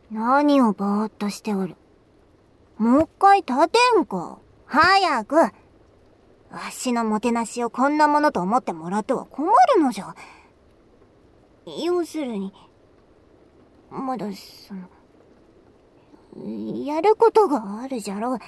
何をぼーっとしておる。もう一回立てんか。早く。わしのもてなしをこんなものと思ってもらっては困るのじゃ。要するに、まだやることがあるじゃろ。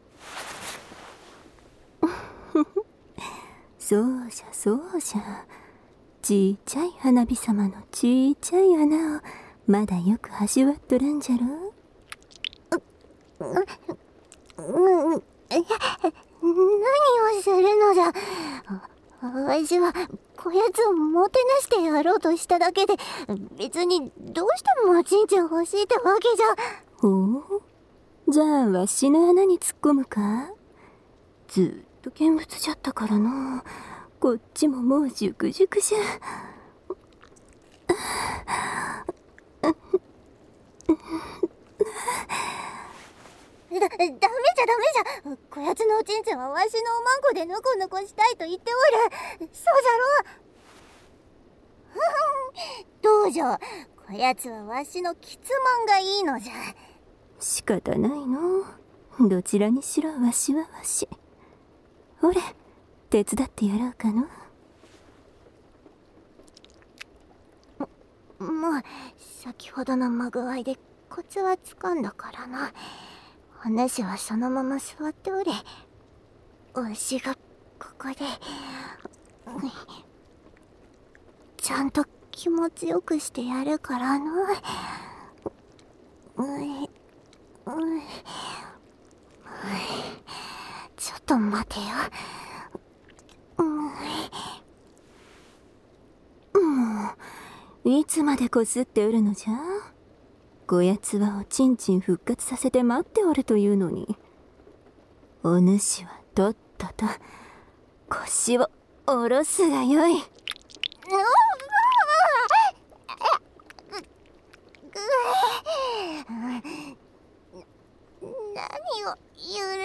そうじゃそうじゃ。ちいちゃい花火様のちいちゃい穴をまだよく味わっとるんじゃろ。 何をするのじゃ。わしはこやつをもてなしてやろうとしただけで、別にどうしてもおちんちん欲しいってわけじゃ。 ほう、じゃあわしの穴に突っ込むか。ずっと見物じゃったからな。こっちももうじゅくじゅくじゃ。 ダメじゃ。こやつのおちんちんはわしのおまんこでぬこぬこしたいと言っておる。そうじゃろ。どうじゃ。こやつはわしのきつまんがいいのじゃ。 仕方ないの。どちらにしろわしはわし。ほれ、手伝ってやろうかの。 もう先ほどのまぐわいでコツはつかんだからな。お主はそのまま座っておれ。わしがここでちゃんと気持ちよくしてやるからの。ちょっと待てよ。 もういつまでこすっておるのじゃ。こやつはおちんちん復活させて待っておるというのに、お主はとっとと腰を下ろすがよい。 何を言うる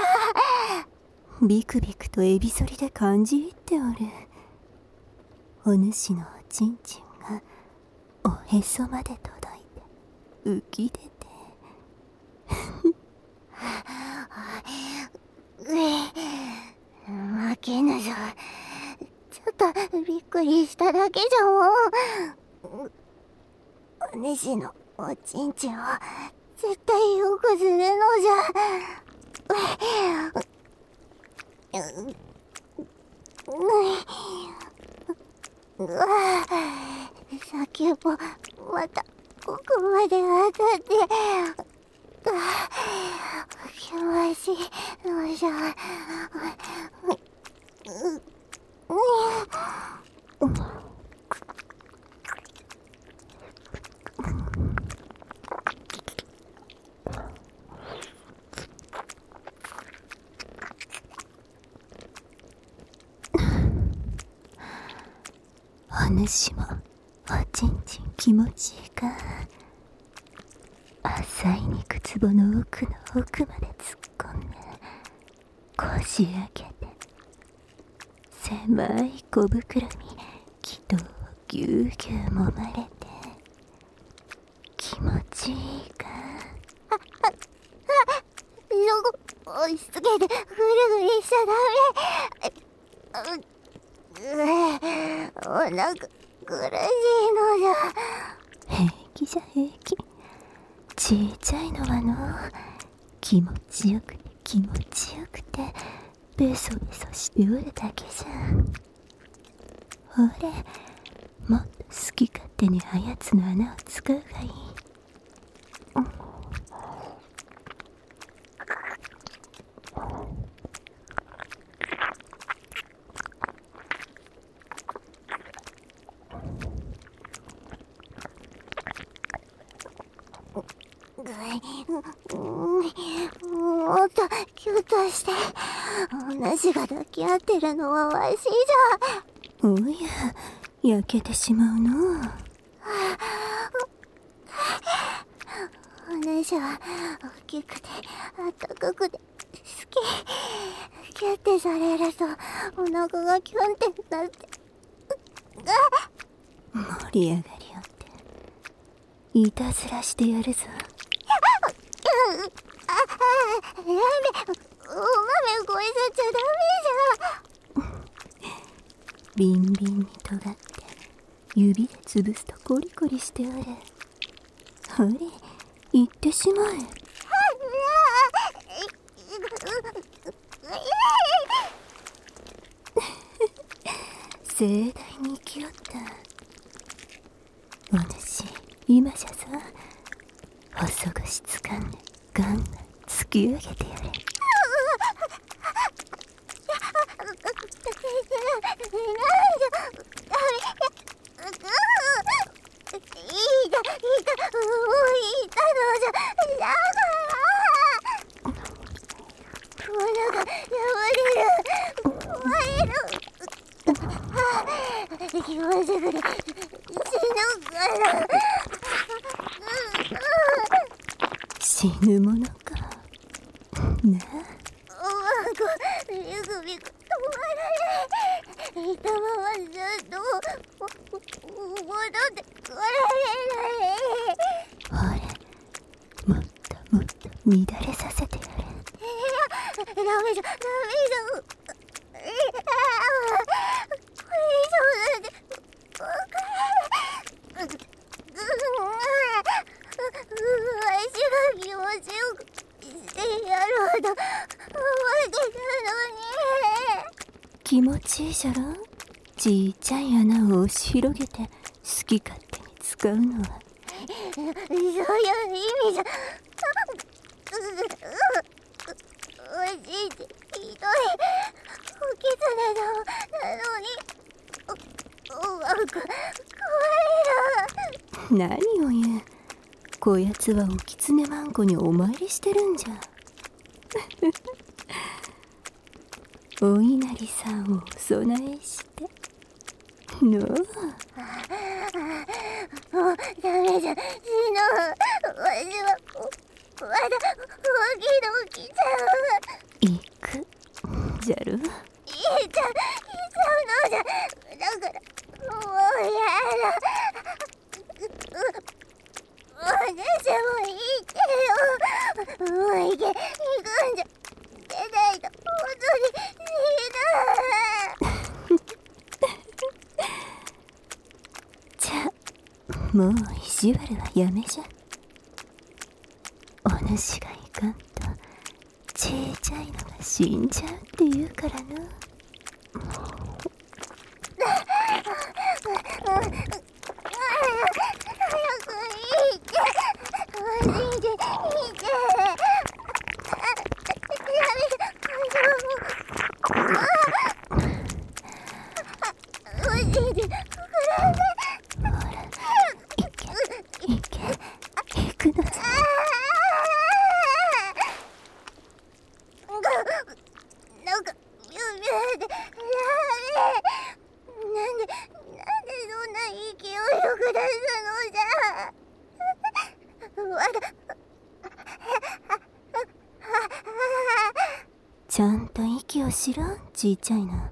ビクビクとエビ反りで感じ入っておる。お主のおちんちんがおへそまで届いて浮き出て負けぬぞ。ちょっとびっくりしただけじゃもん。お主のおちんちんを絶対よくするのじゃ。先もまたここまで当たって気持ちいいのじゃ。 お主もおちんちん気持ちいいか。浅い肉つぼの奥の奥まで突っ込んでこじ開けて、狭い小袋に気道をぎゅうぎゅう揉まれて気持ちいいか。 押しつけてぐるぐりしちゃダメ。お腹苦しいのじゃ。 平気じゃ平気。ちいちゃいのはの気持ちよくて気持ちよくてベソベソしておるだけじゃ。ほれ、もっと好き勝手にあやつの穴を使うがいい。 もっとキュッとして。お主が抱き合ってるのはわしじゃ。 おや、焼けてしまうの。 お主は大きくてあったかくて好き。キュッてされるとお腹がキュンってなって。 盛り上がりよって。 いたずらしてやるぞ。 ラメ、お豆これじゃダメじゃん。 ビンビンに尖って指で潰すとコリコリしておる。ほれ、行ってしまえ。盛大に生きよった。お主、今じゃぞ。細腰つかんでガンガン突き上げてやれ。死ぬものかなあ。 ビクビク止まらない。いたままずっと戻ってこられない。 ほれ、もっともっと乱れさせてやれ。 ダメじゃ、ダメじゃ。これ以上なんてわからない。わしが気持ちよくしてやろうと思ってたのに。 気持ちいいじゃろ。ちいちゃい穴を押し広げて好き勝手に使うのは。 そういう意味じゃ。おじいちひどい。おきつねだなのにおわんこ何を言う。こやつはおきつねまんこにお参りしてるんじゃ。お稲荷さんをお供えしてのう。 もうダメじゃ。わしはまだドキじゃ。 行くじゃろ。 いいちゃうのじゃ。だからもうやだ。私も行ってよ。もう行くんじゃ。出ないと本当にじゃあもう意地悪はやめじゃ。お主がいかんとちいちゃいのが死んじゃうって言うからな。 なんか夢でなんでそんな勢いよく出すのじゃ。まだちゃんと息をしろ、ちいちゃいな。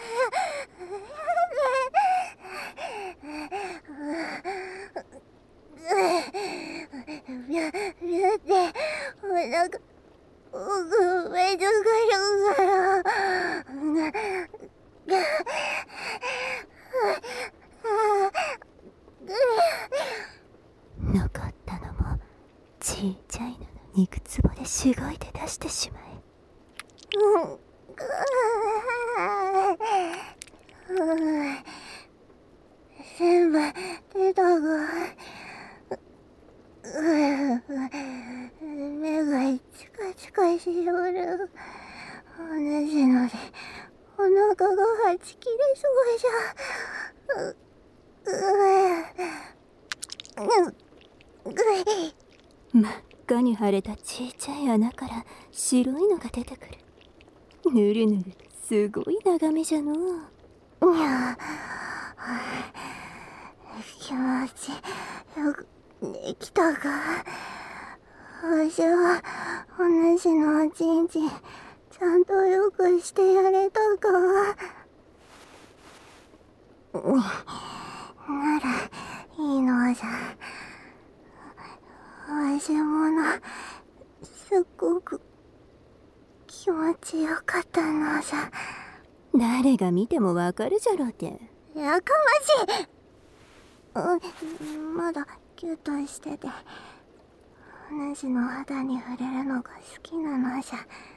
残ったのもちいちゃいの肉つぼでしごいて出してしまえ。 全部出たが目がチカチカしおる。同じのでお腹がはち切れそうじゃ。 真っ赤に腫れたちいちゃい穴から白いのが出てくる。ぬるぬるすごい眺めじゃのう。 いや気持ちよくできたか。わしはお主のおちんちんちゃんとよくしてやれたか。ならいいのじゃ。 すっごく気持ちよかったのじゃ。 誰が見てもわかるじゃろうて。 やかましい。まだキュッとしてて、主の肌に触れるのが好きなのじゃ。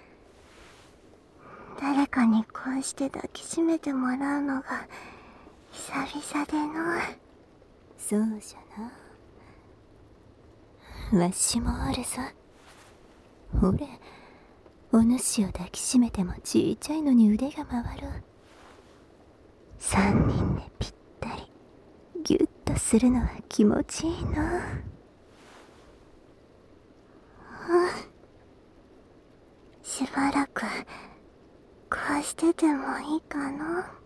誰かにこうして抱きしめてもらうのが久々での。 そうじゃな。わしもおるぞ。ほれ、お主を抱きしめてもちいちゃいのに腕が回る。3人でぴったりギュッとするのは気持ちいいな。 しばらくこうしててもいいかな。